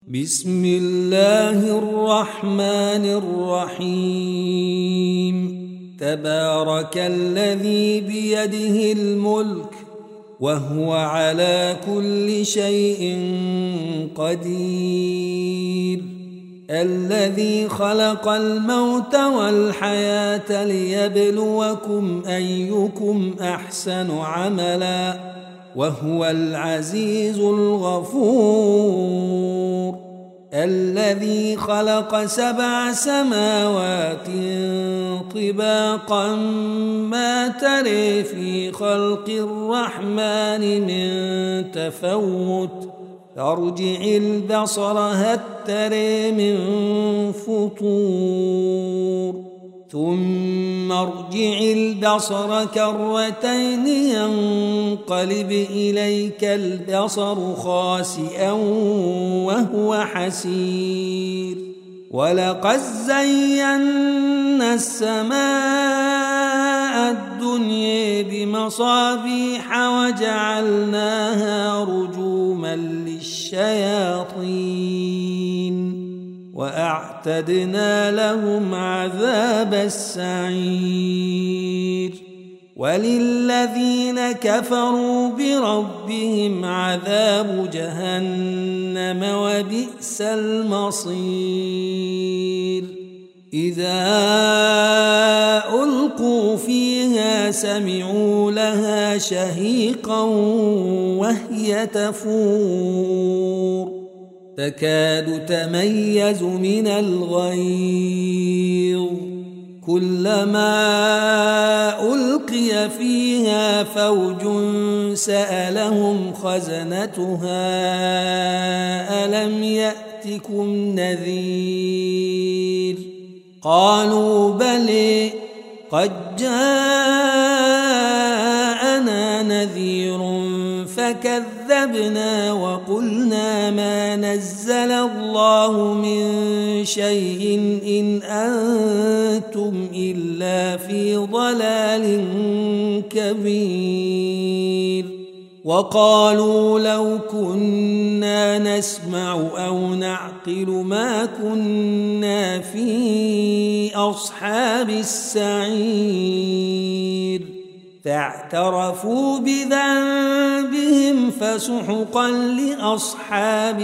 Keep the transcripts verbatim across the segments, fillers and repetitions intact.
بسم الله الرحمن الرحيم تبارك الذي بيده الملك وهو على كل شيء قدير الذي خلق الموت والحياة ليبلوكم أيكم أحسن عملا وهو العزيز الغفور الذي خلق سبع سماوات طباقا ما تري في خلق الرحمن من تفوت فارجع البصر هل تري من فطور ثم ارجع البصر كرتين ينقلب إليك البصر خاسئا وهو حسير ولقد زينا السماء الدنيا بمصابيح وجعلناها رجوما للشياطين وأعتدنا لهم عذاب السعير وللذين كفروا بربهم عذاب جهنم وبئس المصير إذا ألقوا فيها سمعوا لها شهيقا وهي تفور تكاد تميز من الغيظ كلما ألقي فيها فوج سألهم خزنتها ألم يأتكم نذير قالوا بلى قد جاءنا نذير فكذبنا وقلنا ما نزل الله من شيء إن أنتم إلا في ضلال كبير وقالوا لو كنا نسمع أو نعقل ما كنا في أصحاب السعير فاعترفوا بذنبهم فسحقا لأصحاب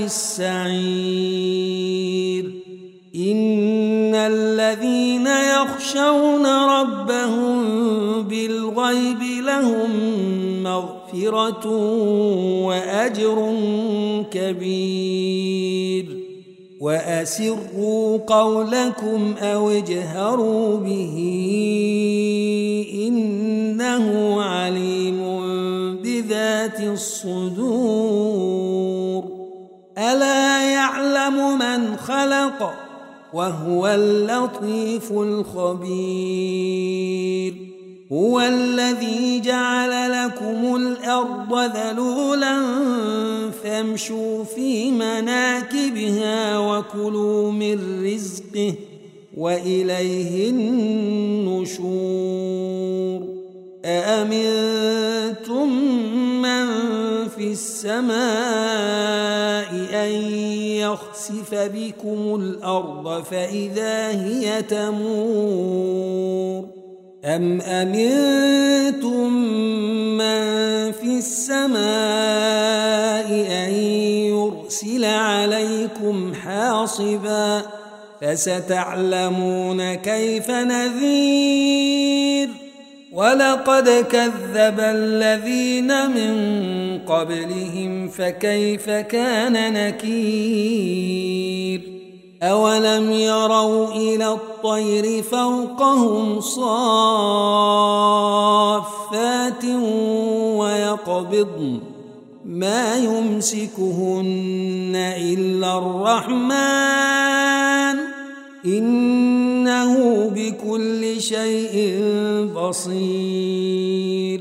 السعير إن الذين يخشون ربهم بالغيب لهم مغفرة وأجر كبير وأسروا قولكم أو اجهروا به إنه عليم بذات الصدور ألا يعلم من خلق وهو اللطيف الخبير هو الذي جعل لكم الأرض ذلولا فامشوا في مناكبها وكلوا من رزقه وإليه النشور أأمنتم من في السماء أن يخسف بكم الأرض فإذا هي تمور أم أمنتم من في السماء أن يرسل عليكم حاصبا فستعلمون كيف نذير ولقد كذب الذين من قبلهم فكيف كان نكير أولم يروا إلى الطير فوقهم صافات ويقبضن ما يمسكهن إلا الرحمن إنه بكل شيء بصير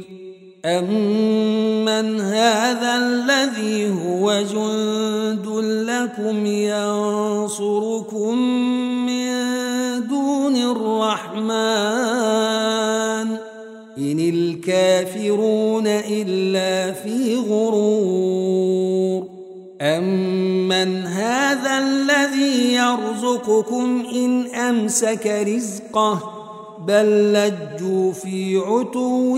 أمن هذا الذي هو جند لكم ينصركم من دون الرحمن إن الكافرون إلا في غرور أمن أمن هذا الذي يرزقكم إن أمسك رزقه بل لجوا في عتو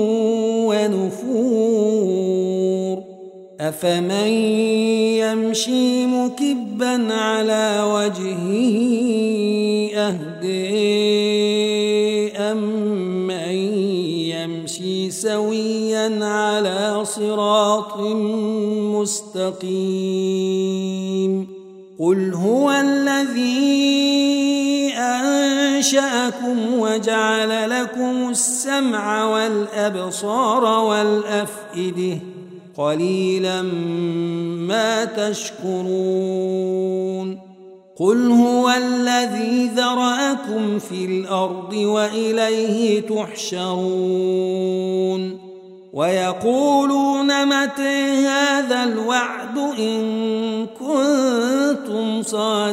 ونفور أفمن يمشي مكبا على وجهه أهدي أمن يمشي سويا على صراط مستقيم قل هو الذي أنشأكم وجعل لكم السمع والأبصار والأفئدة قليلا ما تشكرون قل هو الذي ذرأكم في الأرض وإليه تحشرون ويقولون متى هذا الوعد إن كنتم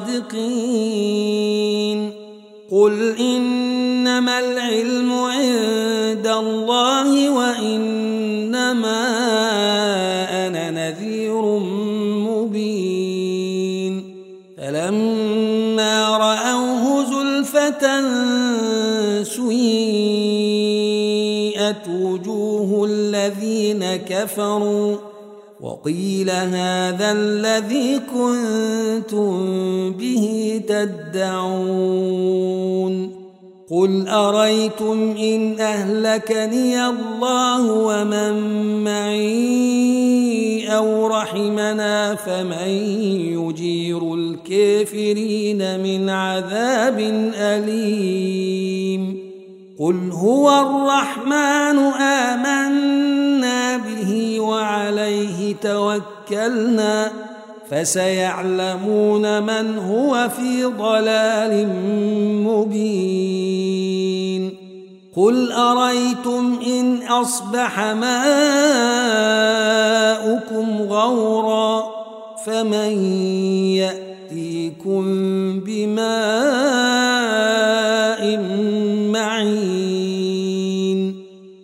صادقين قل إنما العلم عند الله وإنما أنا نذير مبين فلما رأوه زلفة سيئت وجوه الذين كفروا وقيل هذا الذي كنتم به تدعون قل أريتم إن أهلكني الله ومن معي أو رحمنا فمن يجير الكافرين من عذاب أليم قل هو الرحمن آمنا به وعليه توكلنا فسيعلمون من هو في ضلال مبين قل أريتم إن أصبح ماؤكم غورا فمن يأتيكم بماء